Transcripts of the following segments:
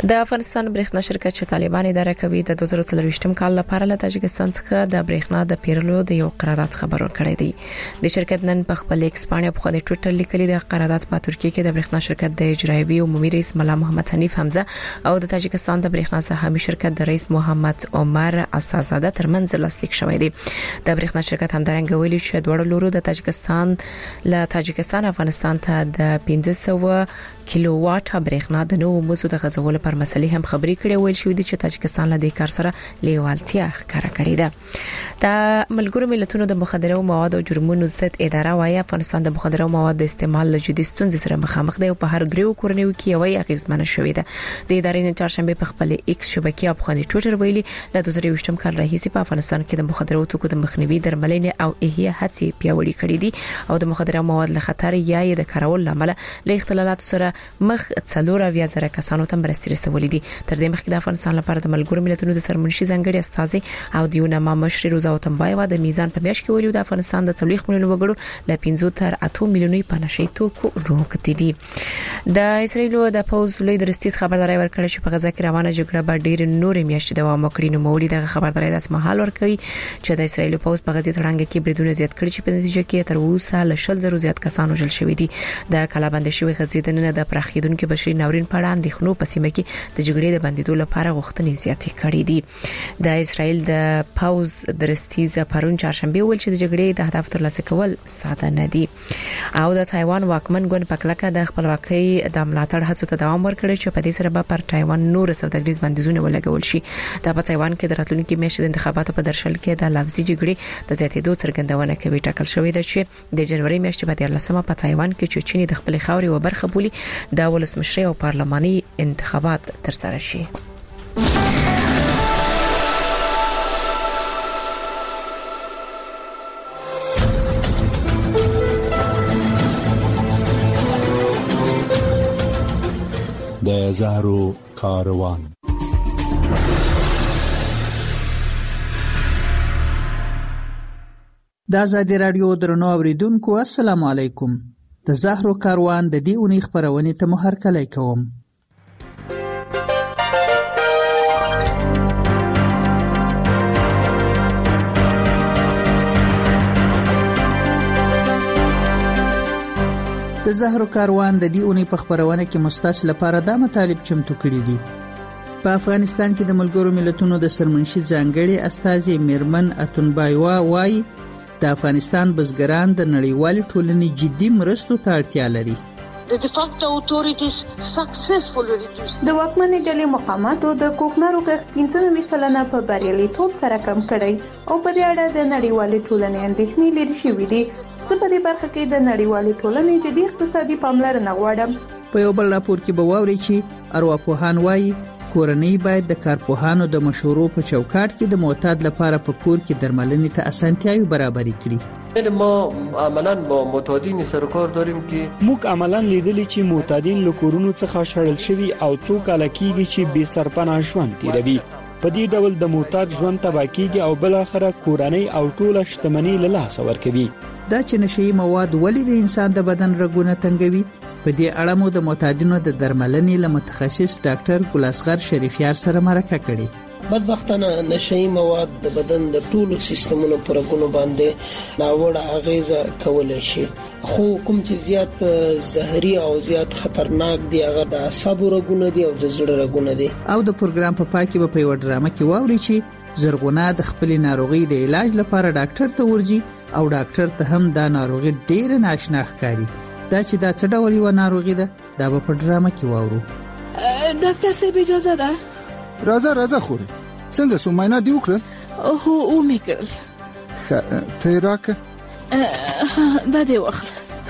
د افغانستان برېښنا شرکت چې طالبان اداره کوي د 2023م کال لپاره له تاجکستان څخه د برېښنا د پیرلو د یو قرارداد خبر ورکړی دی. د شرکت نن په خپل ایکس باندې په خپل ټویټر لیکلي د قرارداد په ترکیه کې د برېښنا شرکت د اجرایي عمومي رئیس ملا محمد حنیف حمزه او د تاجکستان د برېښنا سهامي شرکت د رئیس محمد عمر اساسزاده ترمنځ لاسلیک شوی دی. د برېښنا شرکت همدارنګه ویلي چې دوه لورو د تاجکستان افغانستان ته د 1500 کیلو واټ برېښنا د نوو موضوع د غزولو پر مسلې هم خبري کړي ویل شوې دي چې تاجکستان له دې کار سره لیوالتیا ښکاره کړې ده. د ملګرو ملتونو د مخدره موادو او جرمونو ضد اداره وايي افغانستان د مخدره موادو د استعمال له جدي ستونزې سره مخامخ دی او په هر دریو کورنیو کې یوې اغیزمنه شوې ده. د ادارې نن چهارشنبه په خپل ایکس شبکې په خپل ټویټر ویلي د 2023م کال راهیسې په افغانستان کې د مخدره توکو د مخنیوي درملنې او احیا هڅې پیاوړې کړې دي او د مخدره موادو له خطر یا د کارول لامل له اختلالات سره مخ 4,000 کسانو ته مرستې رسولې دي. تر دې مخکې د افغانستان لپاره د ملګرو ملتونو د سرمنشي ځانګړي استازي او د یوناما مشر روزا وتمبایوا د میزان په میاشت کې ویلي د افغانستان د 40 میلیونو وګړو له 15 تر 8 میلیونو په نشي توکو روکتي دي. د اسرایل د پوز لوی درستیز خبرداري ورکړه چې په غزا کې روانه جګړه به ډېر نور میاشتې دوام وکړي. نو مولي د خبرداري د اسمحال ورکوي چې د اسرایل پوز په غزا تړانګه کې بریدونه زیات کړي چې په نتیجه کې تر اوسه له 100,000 زیات کسانو وژل شوي دي. د کلابند شوی غزیدنه د پراخیدونکو بشري ناورین په اړه اندېښنو په سیمه کې د جګړې د بندیدو لپاره غوښتنې زیاتې کړې دي. د اسرایل د پاوز درستیز پرون چهارشنبه ویل چې د جګړې د هدف ترلاسه کول ساده نه دي او د تایوان واکمن ګوند په کلکه د خپلواکۍ د ملاتړ هڅو ته دوام ورکړي چې په دې سره به پر تایوان نور سوداګریز بندیزونه ولګول شي. د په تایوان کې د راتلونکي میاشتې د انتخاباتو په درشل کې د لفظي جګړې د زیاتېدو څرګندونه کوي. ټاکل شوې ده چې د جنوري میاشتې په 13مه په تایوان کې چې چین د خپل خاوري و برخه بولی د ولسمشر او پارلماني انتخابات ترسره شي. د زهرو کاروان د آزادي رادیو درنو اوریدونکو السلام علیکم. د زهرو کاروان د دې اونۍ خبرونه ته مهرکلی کوم. د زهرو کاروان د دې اونۍ په خبرونه کې مستاس لپاره د مطالب چمتو کړي دي. په افغانستان کې د ملګرو ملتونو د سرمنشي ځانګړي استازي میرمن اتونبایوا وايي د افغانستان بزګران د نړیوال ټولنې جدي مرستو ته اړتیا لري. The de facto authorities successfully reduced د واکمنې ډلې مقاماتو د کوکنارو کښت 15% په بریالیتوب سره کم کړی او په دې اړه د نړیوالې ټولنې اندېښنې لري شوې دي. زه په دې برخه کې د نړیوالې ټولنې جدي اقتصادي پاملرنه غواړم. په یو بل راپور کې به واورئ چې ارواپوهان وايي کورنۍ باید د کارپوهانو د مشورو په چوکاټ کې د معتاد لپاره په کور کې درملنې ته اسانتیاوي برابرې کړي. ما عملاً با معتادین سر کار داریم که موږ عملاً لیدلی چې معتادین له کورونو څخه شړل شوي او څو کاله کېږي چې بې سرپناه ژوند تیروي. په دې ډول د معتاد ژوند تباه کېږي او بل اخره کورنۍ او ټوله شتمنۍ له لاسه ورکوي. دا چې نشئی مواد ولې د انسان د بدن رګونه تنګوي، په دې اړه مو د معتادینو د درملنې له متخصص ډاکټر ګلاسغر شریفیار سره مرکه کړې. بدبختانه نشئی مواد د بدن د ټولو سیستمونو پر رګونو باندې ناوړه اغیزه کولای شي، خو کوم چې زیات زهري او زیات خطرناک دی هغه د اعصابو رګونه دي او د زړه رګونه دي. او د پروګرام په پای کې به په یو ډرامه کې واوري چې زرغونه د خپل ناروغي د علاج لپاره ډاکټر ته ورځي او ډاکټر ته هم دا ناروغي ډېر ناشنا ښکاري. دا چې دا څه ډول یو ناروغي ده دا به په ډرامه کې واورو. ډاکټر صاحب اجازه ده؟ راځه خوري. څنګه سو معاینه دی وکړه؟ هو مې کړل. ته راکه دا دی واخله.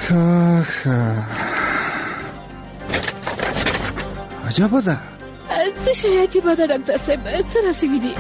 عجبه ده. څه شي عجبه ده ډاکټر صاحب؟ څه راسي دي؟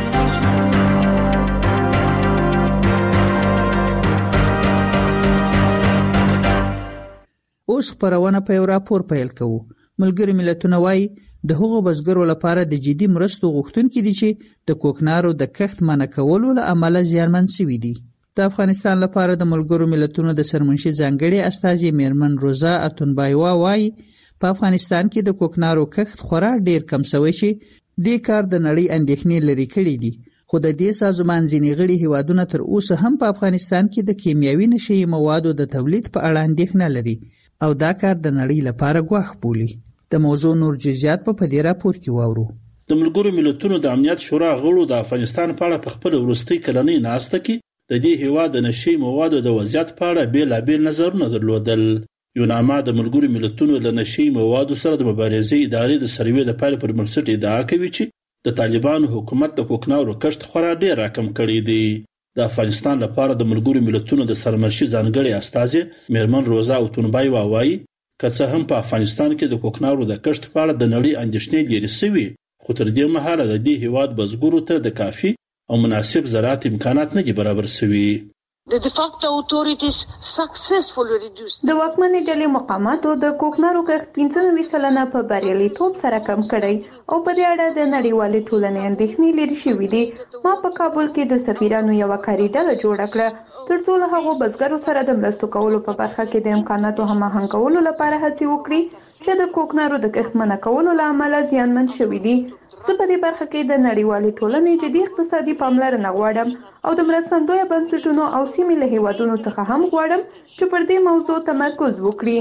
اوس خبرونه په یو راپور پیل کوو. ملګري ملتونه وايي د هغو بزګرو لپاره د جدي مرستو غوښتونکي دي چې د کوکنارو د کښت منع کولو له امله زیانمن شوي دي. د افغانستان لپاره د ملګرو ملتونو د سرمنشي ځانګړي استازي میرمن روزا اتونبایوا وايي په افغانستان کې د کوکنارو کښت خورا ډیر کم شوی چې د کار د نړۍ اندېښنې لري کړې دي. خو د دې سازمان ځینې غړي هیوادونه تر اوسه هم په افغانستان کې د کیمیاوي نشي موادو د تولید په اړه اندېښنه لري او دا کار د نړۍ لپاره ګواښ بولي. د موضوع نور جزئیات په دې راپور کې واورو. د ملګرو ملتونو د امنیت شورا غړو د افغانستان په اړه په خپل وروستي کلنۍ ناسته کې د دې هیواد د نشي موادو د وضعیت په اړه بیلابیل نظرونه درلودل. یوناما د ملګرو ملتونو د نشي موادو سره د مبارزې ادارې د سروې د پایلې پر بنسټ ادعا کوي چې د طالبانو حکومت د کوکنارو کښت خورا ډیر راکم کړی دی. د افغانستان لپاره د ملګرو ملتونو د سرمنشي ځانګړي استازي میرمن روزا اتونبای وايي که څه هم په افغانستان کې د کوکنارو د کښت په اړه د نړۍ اندېښنې لري سوي، خو تر دې مهاله د دې هیواد بزګرو ته د کافي او مناسب زراعت امکانات نه دي برابر سوي. The de facto authorities successfully reduced. د واکمنې ډلې مقاماتو د کوکنارو کښت 15% په بریالیتوب سره کم کړی او په دې اړه د نړیوالې ټولنې اندېښنې لري شوې دي. ما په کابل کې د سفیرانو یو کاري ډله جوړه کړه تر څو له هغو بزګرو سره د مرستو کولو په برخه کې د امکاناتو هماهنګولو لپاره هڅې وکړي چې د کوکنارو د کښت منع کولو له امله زیانمن شوي دي. زه په دې برخه کې د نړیوالې ټولنې جدي اقتصادي پاملرنه غواړم او د مرستندویه بنسټونو او سیمې له هیوادونو څخه هم غواړم چې پر دې موضوع تمرکز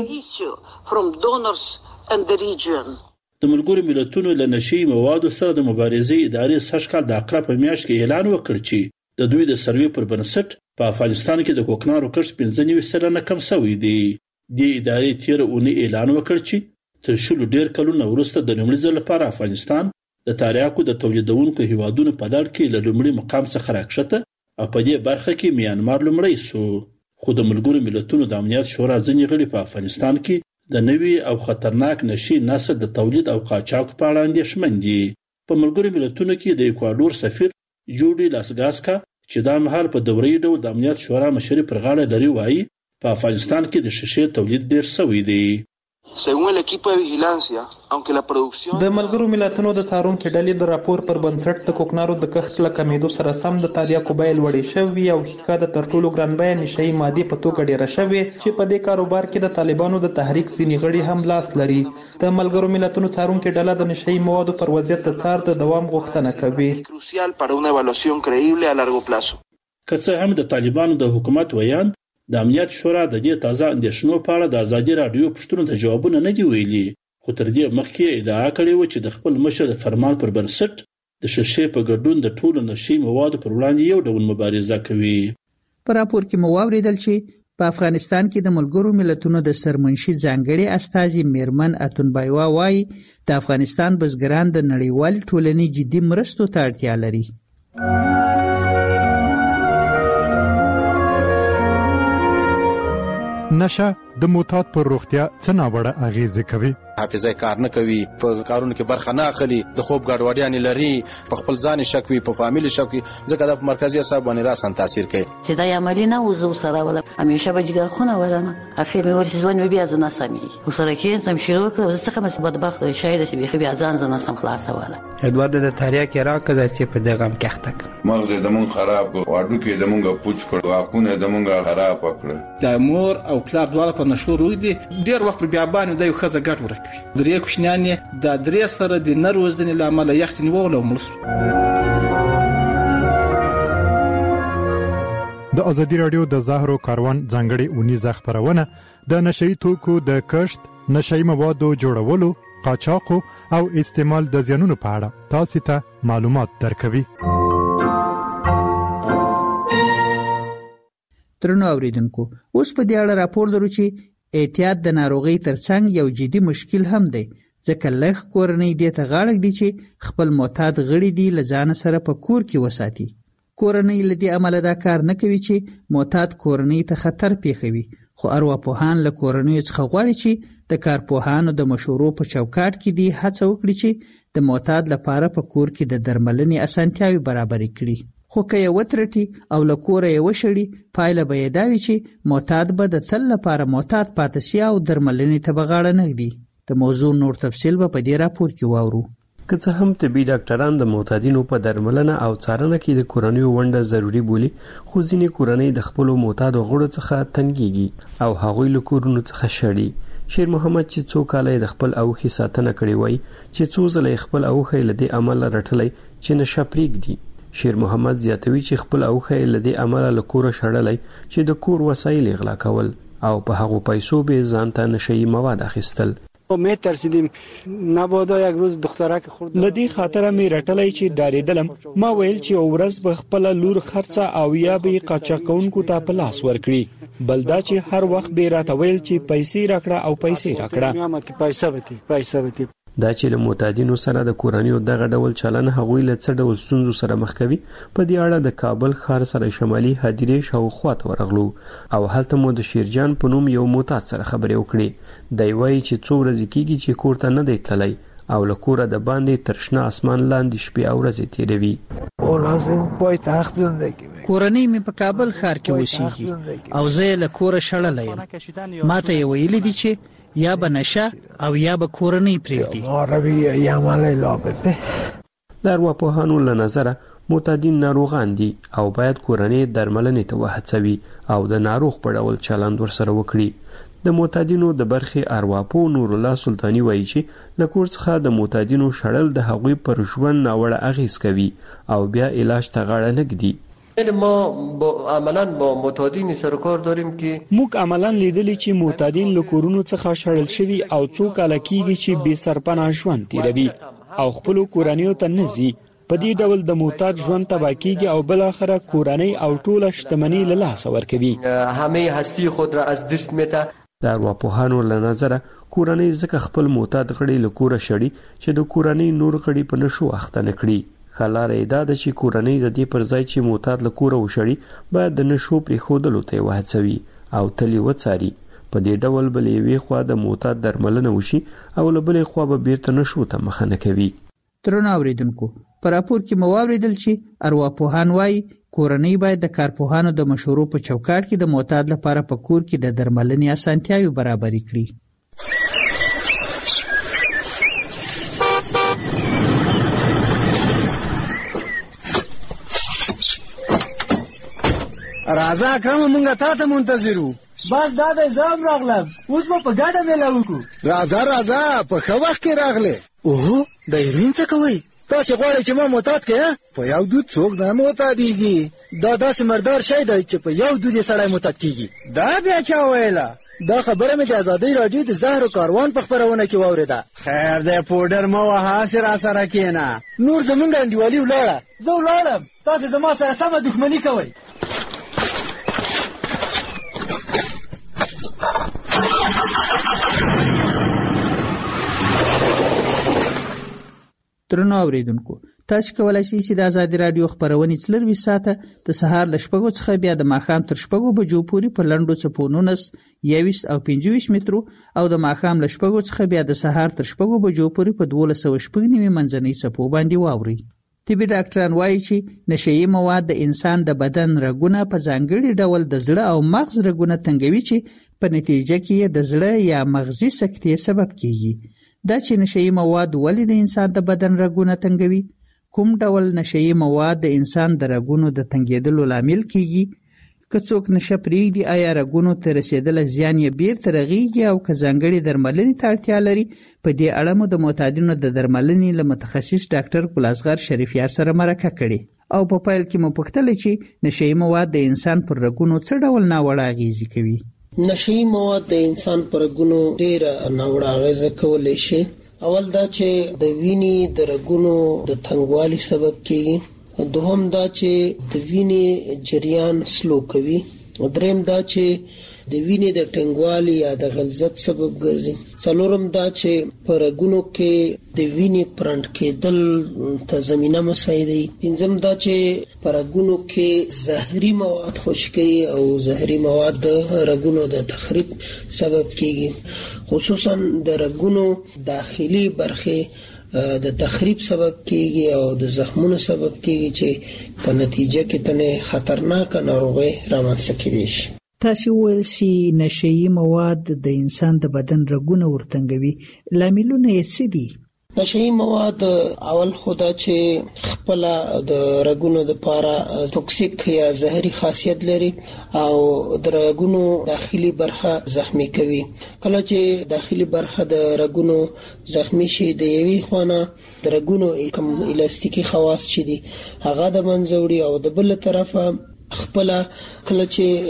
وکړي. د ملګرو ملتونو له نشي موادو سره د مبارزې ادارې سږکال د اقرا په میاشت کې اعلان وکړ چې د دوی د سروې پر بنسټ په افغانستان کې د کوکنارو کښت 15% کم شوی دی. د ادارې تیر اونۍ اعلان وکړ چې تر شلو ډیر کلونو وروسته د لومړي ځل لپاره افغانستان د تریاکو د تولیدونکو هیوادونو په لړ کې له لومړي مقام څخه راکښته او په دې برخه کې میانمار لومړی سو. خو د ملګرو ملتونو د امنیت شورا ځینې غړي په افغانستان کې د نوي او خطرناک نشي نسل د تولید او قاچاق په اړه اندېښمن دي. په ملګرو ملتونو کې د ایکوادور سفیر جوډي لاسګاسکا چې دا مهال په دوري ډول د امنیت شورا مشري پر غاړه لري وایي په افغانستان کې د شیشې تولید ډیر شوی دی. Según el equipo de vigilancia, aunque la producción د ملګرو ملتونو د څارونکو ډلې د راپور پر بنسټ د کوکنارو د کښت له کمیدو سره سم د تریاکو بیه لوړې شوې او حقیقت د تر ټولو ګران بیه نشي مادي په توګه ډیره شوې چې په دې کاروبار کې د طالبانو د تحریک ځینې غړي هم لاس لري. د ملګرو ملتونو څارونکو ډله د نشي موادو پر وضعیت د څار د دوام غوښتنه کوي. crucial para una evaluación creíble a largo plazo. که څه هم د طالبانو د حکومت ویاند د امنیت شورا د دې تازه اندېښنو په اړه د ازادي راډیو پوښتنو ته جوابونه نه دی ویلي، خو تر دې مخکې ادعا کړې و چې د خپل مشر د فرمان پر بنسټ د شیشې په ګډون د ټولو نشي موادو پر وړاندې یو ډول مبارزه کوي. په راپور کې مو واوریدل چې په افغانستان کې د ملګرو ملتونو د سرمنشي ځانګړي استازي میرمن اتونبایوا وايي د افغانستان بزګران د نړیوال ټولنې جدي مرستو ته اړتیا لري. نشه د معتاد پر روغتیا څه ناوړه اغیزه کوي. حافظه کار نه کوي، په کارونو کې برخه نه اخلي، د خوب ګډوډیاں لري، په خپل ځان شک وي، په فامیل شک وي، ځکه د مرکزی اعصاب باندې راسن تاثیر کوي. چې دا عملی نه وزو سره ولا همیشه به جګر خونه ولنه اخر مې ورته ځوان بیا ځنه سمي وسره کې تم شروع کړ ځکه مې بدبخت شاید چې بیا بیا ځان ځنه سم خلاصه ولا ادوار د تاریخ کې راکړه چې په دغه کښتک مغز د مون خراب واډو کې د مونږه پوچ کړ واقونه د مونږه خراب کړ. د مور او پلار دواړه په نشو روي دي ډیر وخت بیا باندې د یو خزه ګټ ورکوي. درې کوشنیان د درې سره د نروزنې لامل یختنی وولو مرسو. د ازادي رادیو د زهرو کاروان ځانګړي اونیزه خبرونه د نشئی توکو د کښت، نشئی موادو جوړولو، قاچاق او استعمال د زیانونو په اړه تاسو ته معلومات درکوي. ترنو اوریدونکو اوس په دې اړه راپور درو چې احتیاط د ناروغي ترڅنګ یو جدي مشکل هم دی، ځکه لږ کورنۍ دې ته غاړه دي چې خپل معتاد غړي دي لزان سره په کور کې وساتي. کورنۍ لدی عمل دا کار نه کوي چې معتاد کورنۍ ته خطر پیښوي، خو ارواپوهان له کورنۍ څخه غواړي چې د کارپوهانو د مشورو په چوکاټ کې دی هڅه وکړي چې د معتاد لپاره په کور کې د درملنې اسانتیاوي برابر کړي. خو که یې وترټي او له کوره یې وشړي پایله به یې دا وي چې معتاد به د تل لپاره معتاد پاتې شي او درملنې ته به غاړه نه ږدي. د موضوع نور تفصیل به په دې راپور کې واورو. که څه هم طبي ډاکټران د معتادینو په درملنه او څارنه کې د کورنۍ ونډه ضروری بولي، خو ځینې کورنۍ د خپل معتاد غړو څخه تنګيږي او هغوی له کورونو څخه شړي. شیر محمد چې څو کاله د خپل اوخي ساتنه کړې وای چې څو ځله خپل اوخي له دې عمل رټلې چې نشه پریږدي. شیر محمد زیاتوي چې خپل اوخي له دې عمل له کور شړلې چې د کور وسایل غلا کول او په هغه پیسو به ځان ته نشي مواد اخیستل. می ترسیدیم نبادا یک روز دخترک خورد لدی خاطر می رټلای چې ډاریدلم. ما ویل چې اورز به خپل لور خرڅه او یا به قاچاقونکو ته په لاس ورکړي، بلدا چې هر وخت به راته ویل چې پیسې راکړه او پیسې راکړه. ما کې پیسې وتی دا چې له معتادینو سره د کورنیو دغه ډول چلن هغوی له څه ډول ستونزو سره مخ کوي. په دې اړه د کابل ښار سره شمالي هدیرې شاوخوا ته ورغلو او هلته مو د شیرجان په نوم یو معتاد سره خبرې وکړې. دی وایي چې څو ورځې کېږي چې کور ته نه دی تللی او له کوره د باندې تر شنه اسمان لاندې شپې او ورځې تېروي. کورنۍ مې په کابل ښار کې اوسېږي او زه له کوره شړلی یم. ما ته یې ویلي دي چې یا به نشه او یا به کورنۍ پرېږدي. د ارواپوهانو له نظره معتادین ناروغان دي او باید کورنۍ درملنې ته وهڅوي او د ناروغ په ډول چلند ورسره وکړي. د معتادینو د برخې ارواپوه نور الله سلطانی وایي چې له کور څخه د معتادینو شړل د هغوی پر ژوند ناوړه اغېز کوي او بیا علاج ته غاړه نه ږدي. ما عملاً با معتادین سر کار داریم که موږ عملاً لیدلی چې معتادین له کورونو څخه شړل شوي او څو کاله کېږي چې بې سرپناه ژوند تیروي او خپلو کورنیو ته نه ځي. په دې ډول د معتاد ژوند تباه کېږي او بالاخره کورنۍ او ټوله شتمني له لاسه ورکوي. همه هستی خود را از دست میده. د ارواپوهانو له نظره کورنۍ ځکه خپل معتاد غړي له کوره شړي چې د کورنۍ نور غړي په نشو اخته نه کړي. خلاره دا د چې کورنۍ د دې پر ځای چې معتاد له کوره وشړي باید د نشو پرېښودلو ته وهڅوي او تل یې وڅاري. په دې ډول بل یوې خوا د معتاد درملنه وشي او له بلې خوا به بیرته نشو ته مخه نه کوي. درنو اوریدونکو، په راپور کې مو واوریدل چې ارواپوهان وایي کورنۍ باید د کارپوهانو د مشورو په چوکاټ کې د معتاد لپاره په کور کې د درملنې اسانتیاوې برابرې کړي. راځه اکرم، مونږه تا ته منتظر وو. بس دا د زام راغلم، اوس به په ګډه میله وکړو. راځه په ښه وخت کې راغلې. اوهو د هیروین څه کوئ؟ تاسې غواړئ چې ما معتاد کړې؟ په یو دود څوک نه معتادېږي. دا داسې مردار شی دی چې په یو دود یې سړی معتاد کېږي. دا بیا چا ویله؟ دا خبره مې د ازادۍ راډیو د زهرو کاروان په خپرونه کې واورېده. خیر دی پوډر مه وهه، هسې راسره کښېنه. نور زمونږ انډیوالي ولاړه، زه ولاړم، تاسې زما سره سمه دښمني کوئ. درنو اوریدونکو، تاسو کولای شئ چې د آزادي رادیو خبرونه 24 ساعته د سهار ل 6 څخه بیا د ماښام تر 6 بجو پورې په لنډو څپو 19 21 او 25 مترو او د ماښام ل 6 څخه بیا د سهار تر 6 بجو پورې په 1290 منځنۍ څپو باندې واوري. طبي ډاکټران وایي چې نشئی مواد د انسان د بدن رګونه په ځانګړي ډول د زړه او مغز رګونه تنګوي چې په نتیجه کې د زړه یا مغزي سکتې سبب کیږي. دا چې نشئی مواد ولې د انسان د بدن رګونه تنګوي؟ کوم ډول نشئی مواد د انسان د رګونو د تنګېدلو لامل کیږي؟ که څوک نشه پرېږدي آیا رګونو ته رسېدل زیان یې بیرته رغیږي او که ځانګړې درملنې ته اړتیا لري؟ په دې اړه مو د معتادینو د درملنې له متخصص ډاکټر ګلازغر شریفیار سره مرکه کړې او په پیل کې مو پوښتلې چې نشئی مواد د انسان پر رګونو څه ډول ناوړه اغېزې کوي. نشئی مواد د انسان پر رګونو ډېره ناوړه اغېزه کولی شي. اول دا چې د وینې د رګونو د تنګوالي سبب کیږي. دوهم دا چې د وینې جریان سلو کوي. دریم دا چې د وینې د ټنګوالي یا د غلظت سبب ګرځي. څلورم دا چې په رګونو کې د وینې پرنټ کېدل ته زمینه مساعدوي. پنځم دا چې په رګونو کې زهري مواد خشکوي او زهري مواد د رګونو د تخریب سبب کیږي. خصوصا د رګونو داخلي برخې د تخریب سبب کیږي او د زخمونو سبب کیږي چې په نتیجه کې تنه خطرناک ناروغي رامنځته کېدای شي. تاسو ویل چې نشئی مواد د انسان د بدن رګونه ورتنګوي، لاملونه یې څه دي؟ نشئی مواد اول خدا چې خپل د رګونو د پاره توکسیک یا زهري خاصیت لري او د رګونو داخلي برخه زخمی کوي. کله چې داخلي برخه د رګونو زخمی شي د یوې خونه د رګونو کوم الاستیکي خواص چې دي هغه د منځوړي او د بل طرفه خپل کله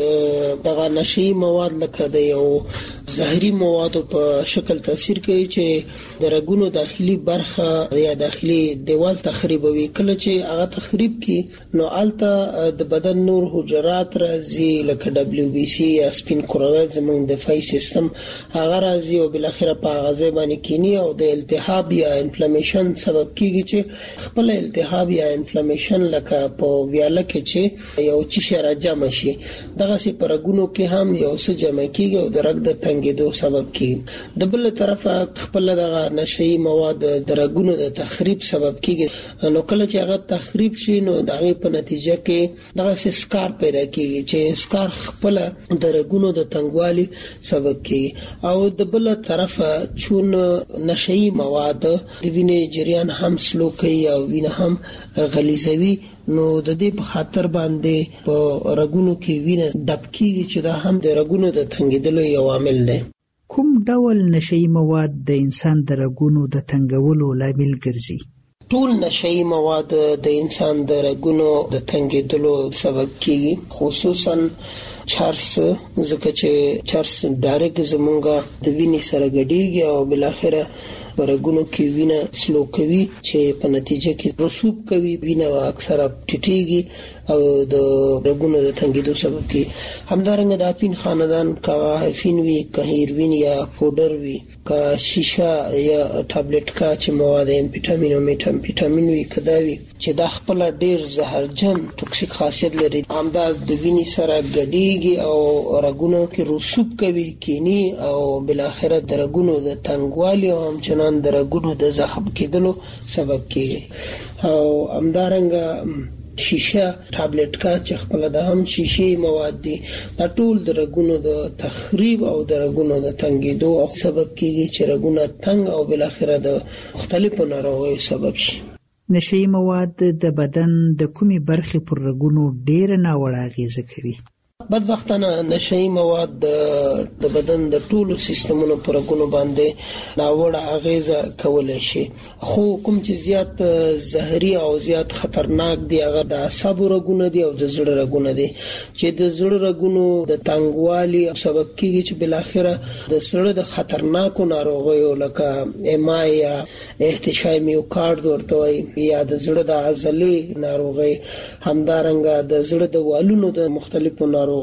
چې دغه نشئی مواد لکه د یو زهري مواد په شکل تاثیر کوي چې د رګونو داخلي برخه یا داخلي دیوال تخریبوي. کله چې هغه تخریب کی نو الته د بدن نور حجرات راځي لکه WBC یا سپین کرویات زموږ دفاعي سیستم هغه راځي او بل اخر په غذا باندې کینی او د التهاب یا انفلامیشن سبب کیږي چې خپل التهاب یا انفلامیشن لکه په ویاله کې چې یو چې راجم شي دغه سي پرګونو کې هم یو څه جمع کیږي او د رګ د تنګېدو سبب کیږي. د بل طرفه خپل دغه نشئی مواد د رګونو د تخریب سبب کیږي. نو کله چې هغه تخریب شي نو دغه په نتیجه کې دغه سي سکار پیدا کیږي چې سکار خپل د رګونو د تنګوالي سبب کیږي. او د بل طرفه چون نشئی مواد د وینې جریان هم سلو کوي او وینه هم غلیظوي نو د دې په خاطر باندې په رګونو کې وینه ډب کیږي چې دا هم د رګونو د تنګېدلو یو عامل دی. کوم ډول نشئی مواد د انسان د رګونو د تنګولو لامل ګرځي؟ ټول نشئی مواد د انسان د رګونو د تنګېدلو سبب کیږي، خصوصا چارس، ځکه چې چارس ډایرکټ زمونږه د وینې سره ګډیږي او بل اخره رګونو کې وینه سلو کوي چې په نتیجه کې رسوب کوي، وینه اکثره ټیټیږي او د رګونو د تنګېدو سبب کیږي. همدارنګه د اپین خاندان کا هیفین وی، کا هیروین یا پودر وی، کا شیشه یا ټابلیټ کا چې مواد امفیټامین او میټامفیټامین وی کداوی چې د خپل ډیر زهرجن توکسیک خاصیت لري، همداز د وینې سره ګډیږي او رګونو کې رسوب کوي، کینی او بل اخره د رګونو د تنګوالي او همچنان د رګونو د زخم کېدلو سبب کیږي. او همدارنګه شیشه ټابلیټ کا چې خپل د هم شیشې مواد دي دا ټول د رګونو د تخریب او د رګونو د تنګېدو سبب کیږي چې رګونه تنګ او بل اخره د مختلفو ناروغیو سبب شي. نشئی مواد د بدن د کومې برخې پر رګونو ډېره ناوړه اغیزه کوي؟ بدبختانه نشئی مواد د بدن د ټولو سیستمونو پر رګونو باندې ناوړه اغیزه کولای شي، خو کوم چې زیات زهري او زیات خطرناک دي هغه د اعصابو رګونه دي او د زړه رګونه دي چې د زړه رګونو د تنګوالي سبب کیږي چې بل اخره د زړه د خطرناکو ناروغیو لکه MI یا احتشای میوکارد ورته وایي یا د زړه د عضلې ناروغي، همدارنګه د زړه د والونو د مختلفو ناروغیو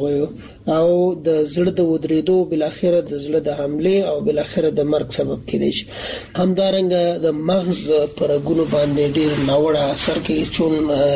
او د زړه د ودریدو بل اخره د زړه د حمله او بل اخره د مرګ سبب کېدای شي. همدارنګه د مغز پر رګونو باندې ډیر ناوړه اثر کوي، چون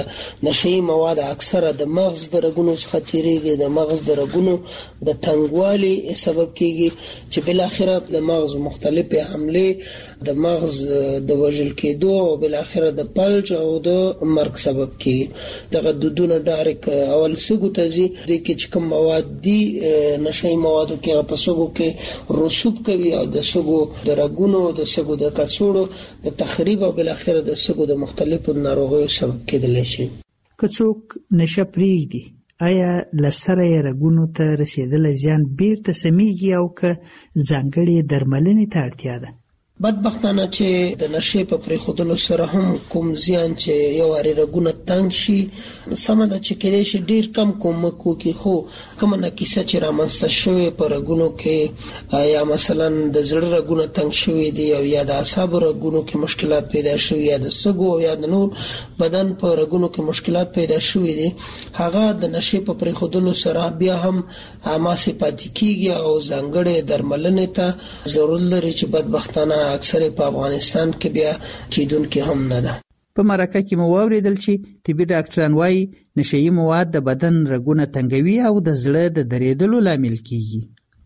نشئی مواد اکثره د مغز د رګونو څخه تیریږي، د مغز د رګونو د تنګوالي سبب کیږي چې بل اخره د مغز مختلفه حمله د مغز د وژل کېدو او بل اخره د فلج او د مرګ سبب کیږي. دغه دودونه ډایرک اول سګو تزي د کې کوم مواد دي نشئی موادو کې په سګو کې رسوب کوي او د سګو د رګونو د سګو د کڅوړو د تخریب او بل اخره د سګو د مختلفو ناروغیو سبب کېدلی شي. که څوک نشه پرېږدي آیا لسره یې رګونو ته رسیدلی زیان بیرته سمیږي او که ځانګړې درملنې ته اړتیا ده؟ بدبختانه چې د نشې په پرېښودلو سره هم کوم زیان چې یو وارې رګونه تنګ شي سمه ده چې کېدای شي ډېر کم کومک وکړي، خو کومه ناکیسه چې رامنځته شوې په رګونو کې یا مثلا د زړه رګونه تنګ شوي دي او یا د اعصابو رګونو کې مشکلات پیدا شوي یا د سږو یا د نور بدن په رګونو کې مشکلات پیدا شوي دي، هغه د نشې په پرېښودلو سره بیا هم هماسې پاتې کېږي او ځانګړې درملنې ته ضرورت لري چې بدبختانه اکثر په افغانستان کې بیا کېدونکې هم نه ده. په مرکه کې مو واوریدل چې طبي ډاکټران وايي نشئی مواد د بدن رګونه تنګوي او د زړه د درېدلو لامل کیږي.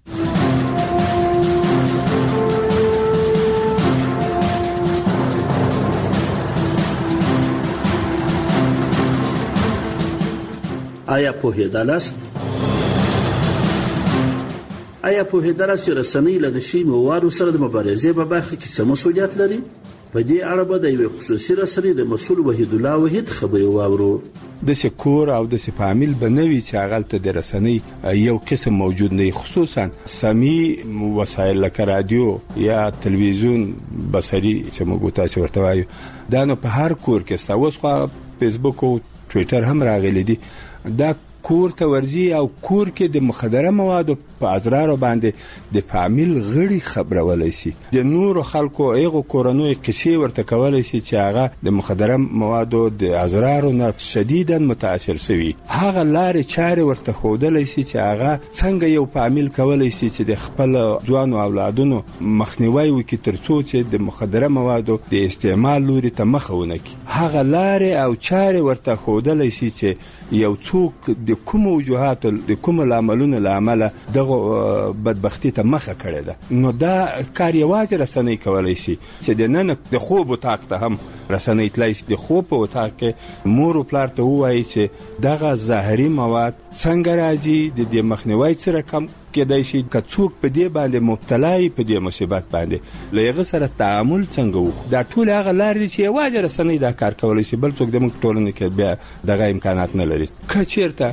آیا پوهېدلاست چې رسنۍ له نشئی موادو سره د مبارزې په برخه کې څه مسؤلیت لري؟ په دې اړه به د یوې خصوصي رسنۍ د مسؤل وحید الله وحید خبرې واورو. داسې کور او داسې فامیل به نه وي چې هغلته د رسنۍ یو قسم موجود نه وي، خصوصا سمی وسایل لکه رادیو یا تلویزیون بصري چې موږ تاسو ورته وایو، دا نو په هر کور کې ستا. اوس خو فیسبوک او ټویټر هم راغلي دي، دا کور ته ورځي او کور کې د مخدره موادو په اضرارو باندې د فامیل غړي خبرولای شي، د نورو خلکو ایغو کورنوي قصې ورته کولای شي چې هغه د مخدره موادو د اضرارو نه شدیداً متاثر شوي. هغه لارې چارې ورته ښودلی شي چې هغه څنګه یو فامیل کولای شي چې د خپل ځوانو اولادونو مخنیوی وکړي تر څو چې د مخدره موادو د استعمال لوري ته مخه ونه کړي. هغه لارې او چارې ورته ښودلی شي چې یو څوک د کوم وجوهاتو د کوم لاملونو لامله دغه بدبختی ته مخه کړې ده، نو دا کار یوازې رسنۍ کولای شي چې د نن د خوب اتاق ته هم رسنۍ تلای شي، د خوب په اتاق کې مور او پلار ته ووایي چې دغه ظاهري مواد څنګه راځي، د دې مخنیوی سره کم کېدای شي، که څوک په دې باندې مبتلا وي په دې مصیبت باندې له هغه سره تعامل څنګه وکړو. دا ټول هغه لارې دي چې یوازې رسنۍ دا کار کولی شي، بل څوک زموږ ټولنې کې بیا دغه امکانات نه لري. که چېرته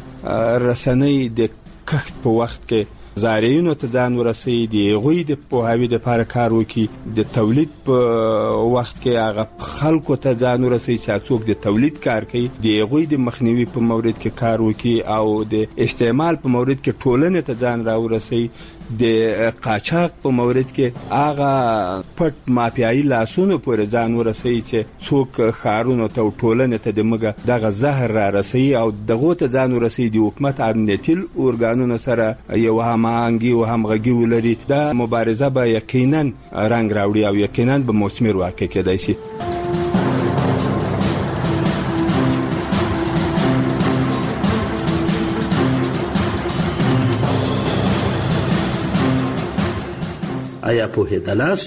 رسنۍ د کښت په وخت کې زارعینو ته ځان ورسوي، د هغوی د پوهاوي دپاره کار وکړي، د تولید په وخت کې هغه خلکو ته ځان ورسوي چې څوک د تولید کار کوي، د هغوی د مخنیوي په مورد کې کار وکړي او د استعمال په مورد کې ټولنې ته ځان راورسوي، د قاچاق په مورد کې هغه پټ مافیایي لاسونو پورې ځان ورسوي چې څوک ښارونو ته او ټولنې ته دمګه دغه زهر را رسوي او دغو ته ځان ورسوي. د حکومت امنیتي ارګانونو سره یو هماهنګي او همغږي ولري. دا مبارزه به یقینا رنګ راوړي او یقینا به مثمر واقع کېدای شي. آیا پوهېدلاست؟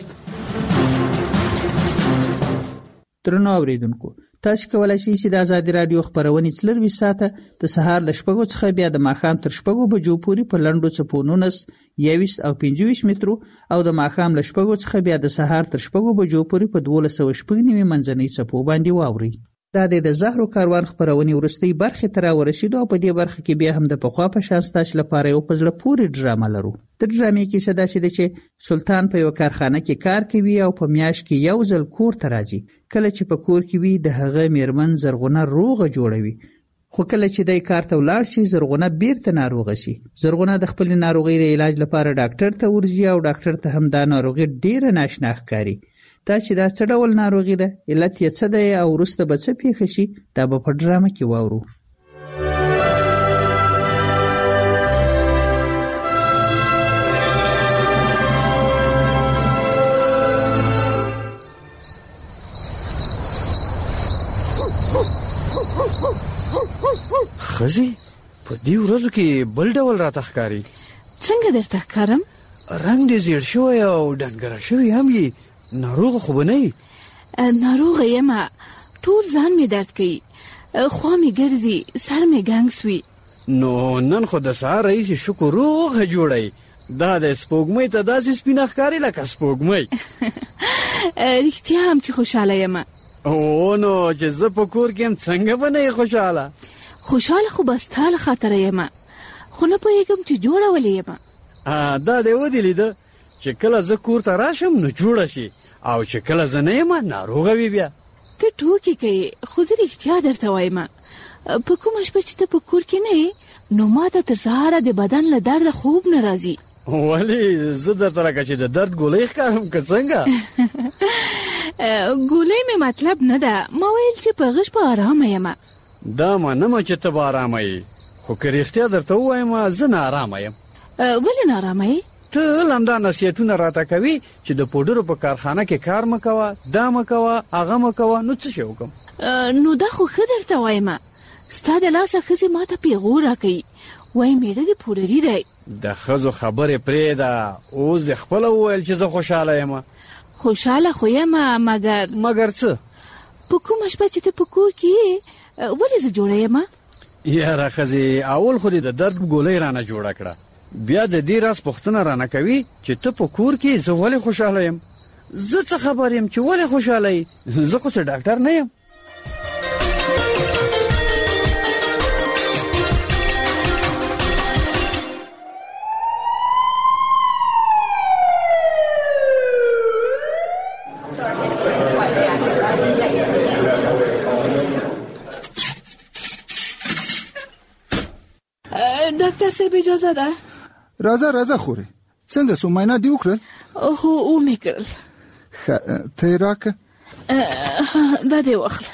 درنو اوریدونکو، تاسو کولای شئ چې د آزادي رادیو خبرونه 24 ساعته د سهار ل 6 څخه بیا د ماښام تر 6 بجو پورې په لنډو څپو 19 21 او 25 مترو او د ماښام ل 6 څخه بیا د سهار تر 6 بجو پورې په 1290 منځنۍ څپو باندې واوري. دا د زهرو کاروان خبرونه ورستۍ برخه تر ورسېدو او په دې برخه کې بیا هم د پخوا په شان ستاسو لپاره یو پزړه پورې ډرامه لرو. د ډرامې کې صدا شي چې سلطان په یو کارخانه کې کار کوي او په میاشت کې یو ځل کور ته راځي. کله چې په کور کې وي د هغه میرمن زرغونه روغه جوړوي، خو کله چې دای کار ته ولاړ شي زرغونه بیرته ناروغه شي. زرغونه د خپل ناروغۍ د علاج لپاره ډاکټر ته ورځي او ډاکټر ته هم دا ناروغي ډیره ناشنا ښکاري. دا چې دا څه ډول ناروغي ده، علت یې څه دی او وروسته به څه پیښه شي، دا به په ډرامه کې واورو. خزي په دې ورځو کې بل ډول راته ښکاري. څنګه درته ښکارم؟ رنګ دې زیړ شوی او ډنګره شوی هم یې. ناروغه خو به نه یې؟ ناروغه یم، ټول ځان مې درد کوي، خوا مې ګرځي، سر مې ګنګ سوي. نو نن خو د سهار راهیسې شکر روغه جوړی. دا د سپوږمۍ ته داسې سپینه ښکاري لکه سپوږمۍ. رښتیا هم چې خوشحاله یم. او نو چې زه په کور کې هم څنګه به نه یې خوشحاله؟ خوشحاله خو به ستا له خاطره یم، خو نه پوهېږم چې جوړه ولې یم. دا دې ودې لیده چې کله زه کور ته راشم نو جوړه شي او چې کله زه نه یم ناروغه وي. بیا ته ټوکې کوې، خو زه رښتیا درته وایم. په کومه شپه چې ته په کور کې نه یې نو ما ته تر سهاره د بدن له درده خوب نه راځي. ولې زه درته لکه چې د درد ګولۍ ښکارم که څنګه؟ ګولۍ مې مطلب نه ده، ما ویل چې په غش په ارامه یم. دا منمه چې ته به ارامه یې، خو که رښتیا درته ووایم زه نه ارامه یم. ولې نه ارامه یې؟ ته همدا نصیحتونه راته کوي چې د پوډرو په کارخانه کې کار مه کوه، دا مه کوه، هغه مه کوه. نو څه شی وکړم؟ نو دا خو ښه درته وایم. ستا د لاسه ښځې ما ته پیغور راکوي، وایي میړه دې پوډري دی. د ښځو خبرې پرېږده، اوس دې خپله وویل چې زه خوشحاله یم. خوشحاله خو یم، مګر څه؟ په کومه شپه چې ته په کور کې یې ولې زه جوړه یم؟ یاره ښځې، اول خو دې د درد ګولۍ رانه جوړه کړه، بیا د دې راز پوښتنه رانه کوي چې ته په کور کې زه ولې خوشحاله یم. زه څه خبر یم چې ولې خوشاله یې؟ زه خو څه ډاکټر نه یم. ډاکټر صاحب اجازه ده؟ راځه خورې. څنګه سو معاینه دی وکړل؟ هو مې کړل. ته راکه دا دی واخله.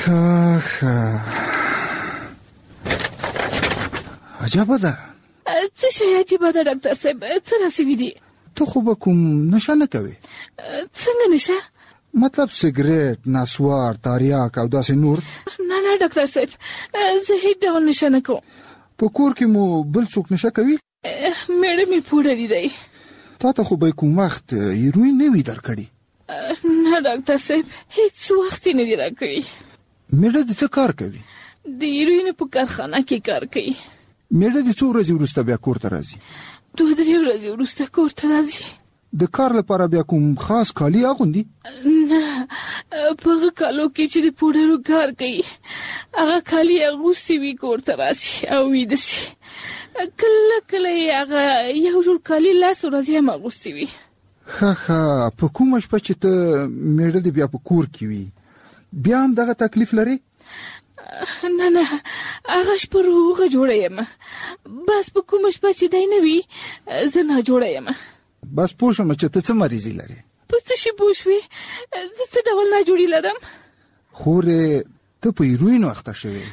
عجبه ده. څه شی عجیبه ده ډاکټر صاحب؟ څه راسي دي؟ ته خو به کوم نشه نه کوي؟ څنګه نشه؟ مطلب سیګریټ، نسوار، تاریاک او داسې نور؟ نه ډاکټر صاحب، زه هیڅ ډول نشه نه کوم. په کور کې مو بل څوک نشه کوي؟ میړه مې پوډري دی. تا ته خو به کوم وخت هیروین نه وي درکړي؟ نه ډاکټر صاحب، هیڅ وخت نه دی راکړي. میړه دې څه کار کوي؟ د هیروین په کارخانه کې کار کوي. میړه دې څو ورځې وروسته بیا کور ته راځي؟ 2-3 ورځې وروسته کور ته راځي. د کار لپاره بیا کوم خاص کالي اغوندي؟ نه، په هغه کالو کې چې د پوډرو کار کوي هغه کالي اغوستي وي کور ته راسي او ویده سي. کله هغه یو جوړ کالي لاس ورځې هم اغوستي وي. ښه په کومه شپه چې ته میړه دې بیا په کور کې وي بیا هم دغه تکلیف لري؟ نه هغه شپه روغه جوړه یم، بس په کومه شپه چې دی نه وي زه نه جوړه یم. بس پوه شوم چې ته څه مریضي لري. په څه شي پوه شوې؟ زه څه ډول نه جوړی لرم؟ خورې ته په هیروین اخته شوې.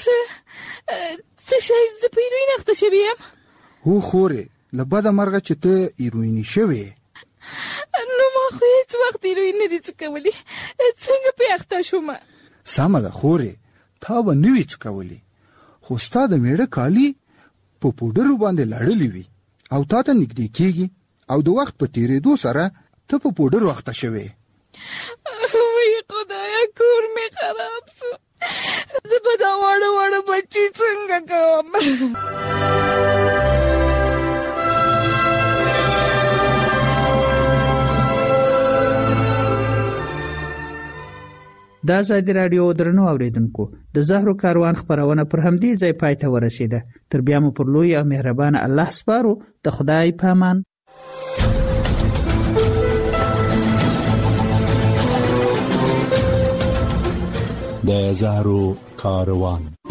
څه شی؟ زه په هیروین اخته شوې یم؟ هو خورې، له بده مرغه چې ته هیرویني شوې. نو ما خو هیڅ وخت هیروین نه دي څکولی، څنګه پې اخته شوم؟ سمه ده خورې، تا به نه وي څکولی، خو ستا د میړه کالي په پوډرو باندې لړلي وي او تا ته نږدې کېږي او د وخت په تېرېدو سره ته په پوډرو اخته شوې. وای خدایا، کور مې خراب شو. زه به دا واړه بچي څنګه کوم؟ د آزادي راډیو درنو اوریدونکو، د زهرو کاروان خبرونه پر همدې ځای پای ته ورسیده. تر بیا مو پر لوی او مهربان الله سپارو. د خدای په امان. د زهرو کاروان.